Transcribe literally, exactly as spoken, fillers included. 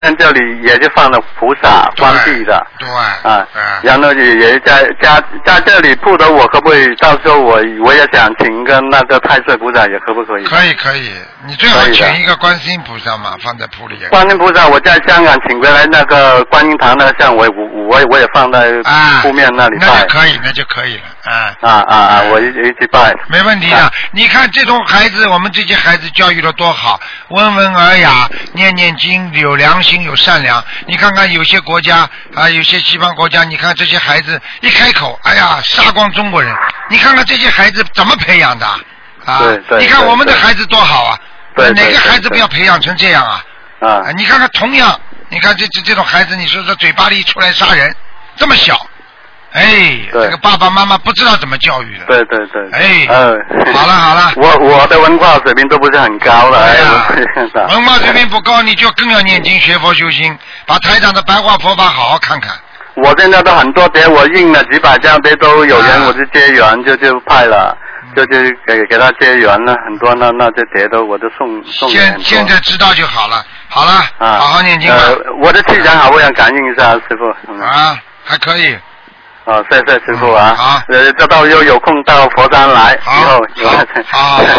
这里也就放了菩萨、关帝的。 对。 啊。然后也也在在在这里铺的，我可不可以到时候我我也想请一个那个太岁菩萨，也可不可以？ 可以可以，你最好请一个观世音菩萨嘛，放在铺里。 观音菩萨，我在香港请回来那个观音堂那个像我我我我也放在铺面那里拜。 那就可以，那就可以了。啊啊啊啊！我一一起拜。 没问题的，啊、你看这种孩子，我们这些孩子教育的多好，温文尔雅，念念经，有良心，有善良。你看看有些国家啊，有些西方国家，你看这些孩子一开口，哎呀，杀光中国人。你看看这些孩子怎么培养的啊？ 对对。 你看我们的孩子多好啊！ 对对对哪个孩子不要培养成这样啊？ 啊！ 你看看，同样，你看这这这种孩子，你说说嘴巴里出来杀人，这么小。哎，这个爸爸妈妈不知道怎么教育的。 对对对。 哎， 嗯， 好了好了。 我我的文化水平都不是很高了。 哎呀，文化水平不高，你就更要念经学佛修心，把台长的白话佛法好好看看。 我现在都很多碟，我印了几百张碟，都有人我就结缘，就就派了，就就给给他结缘了，很多那那这碟都我都送送给很多。 现现在知道就好了，好了， 啊、 好好念经吧。 呃，我的气场好，我想感应一下师傅。嗯、 啊，还可以。 哦，谢谢师傅啊！ 好， 呃，这到时候有空到佛山来，以后好，好，好。